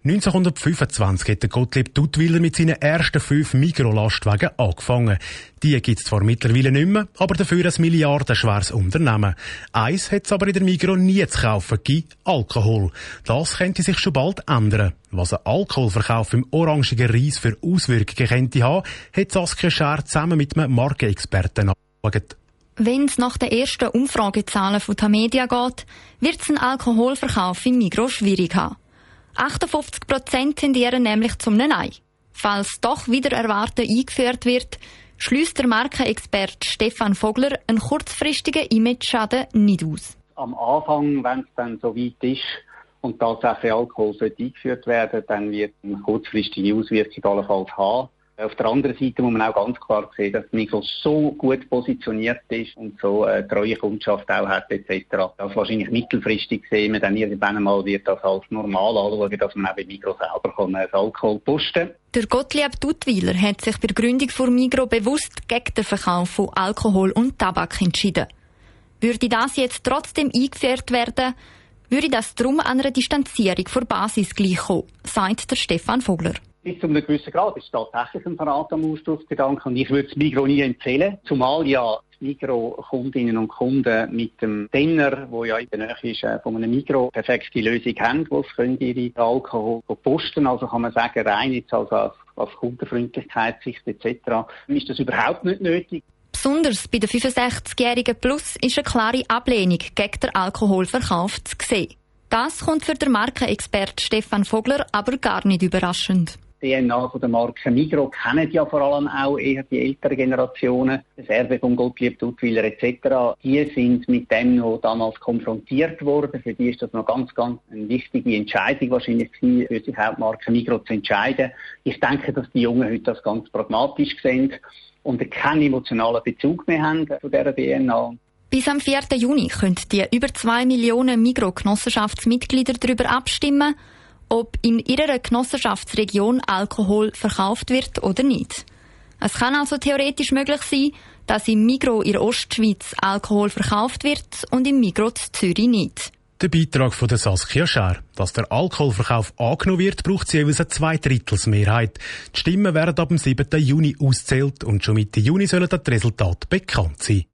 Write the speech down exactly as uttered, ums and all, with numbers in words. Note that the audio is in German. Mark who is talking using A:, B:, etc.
A: neunzehnhundertfünfundzwanzig hat Gottlieb Duttwiller mit seinen ersten fünf Migros-Lastwagen angefangen. Die gibt es zwar mittlerweile nicht mehr, aber dafür ein milliardenschweres Unternehmen. Eins hat es aber in der Migros nie zu kaufen gegeben: Alkohol. Das könnte sich schon bald ändern. Was ein Alkoholverkauf im orangigen Reis für Auswirkungen könnte haben, hat Saskia Schär zusammen mit einem Markenexperten angeschaut.
B: Wenn es nach den ersten Umfragezahlen von Tamedia geht, wird es einen Alkoholverkauf im Migros schwierig haben. achtundfünfzig Prozent tendieren nämlich zum Nein. Falls doch wieder erwarten eingeführt wird, schliesst der Markenexperte Stefan Vogler einen kurzfristigen Image-Schaden nicht aus.
C: Am Anfang, wenn es dann so weit ist und tatsächlich Alkohol eingeführt werden, dann wird eine kurzfristige Auswirkung allenfalls haben. Auf der anderen Seite muss man auch ganz klar sehen, dass Migros so gut positioniert ist und so eine treue Kundschaft auch hat et cetera. Dass wahrscheinlich mittelfristig sehen wir dann irgendwann einmal wird das als normal anschauen, dass man auch bei Migros selber kann Alkohol posten kann.
B: Der Gottlieb Duttwiller hat sich bei der Gründung von Migros bewusst gegen den Verkauf von Alkohol und Tabak entschieden. Würde das jetzt trotzdem eingeführt werden, würde das darum an einer Distanzierung vor Basis gleichkommen, sagt der Stefan Vogler.
C: Bis zu einem gewissen Grad ist tatsächlich ein Verrat am Ausdrucksgedanken und ich würde es Migros nie empfehlen, zumal ja die Migros-Kundinnen und Kunden mit dem Tenner, der ja in der Nähe ist von einem Migros, perfekte Lösung haben, wo sie ihre Alkohol posten. Also kann man sagen, rein jetzt also als, als Kundenfreundlichkeitssicht et cetera ist das überhaupt nicht nötig.
B: Besonders bei den fünfundsechzigjährigen Plus ist eine klare Ablehnung gegen den Alkoholverkauf zu sehen. Das kommt für den Markenexpert Stefan Vogler aber gar nicht überraschend.
C: Die D N A von der Marke Migros kennen ja vor allem auch eher die älteren Generationen. Das Erbe von Gottlieb Duttwiller et cetera. Die sind mit dem noch damals konfrontiert worden. Für die ist das noch ganz, ganz eine wichtige Entscheidung wahrscheinlich gewesen, für sich auch die Marke Migros zu entscheiden. Ich denke, dass die Jungen heute das ganz pragmatisch sehen und keinen emotionalen Bezug mehr haben zu dieser D N A.
B: Bis am vierten Juni können die über zwei Millionen Migros-Genossenschaftsmitglieder darüber abstimmen, ob in ihrer Genossenschaftsregion Alkohol verkauft wird oder nicht. Es kann also theoretisch möglich sein, dass im Migros in der Ostschweiz Alkohol verkauft wird und im Migros Zürich nicht.
A: Der Beitrag von der Saskia Schär. Dass der Alkoholverkauf angenommen wird, braucht sie jeweils eine Zweidrittelsmehrheit. Die Stimmen werden ab dem siebten Juni ausgezählt und schon Mitte Juni sollen die Resultate bekannt sein.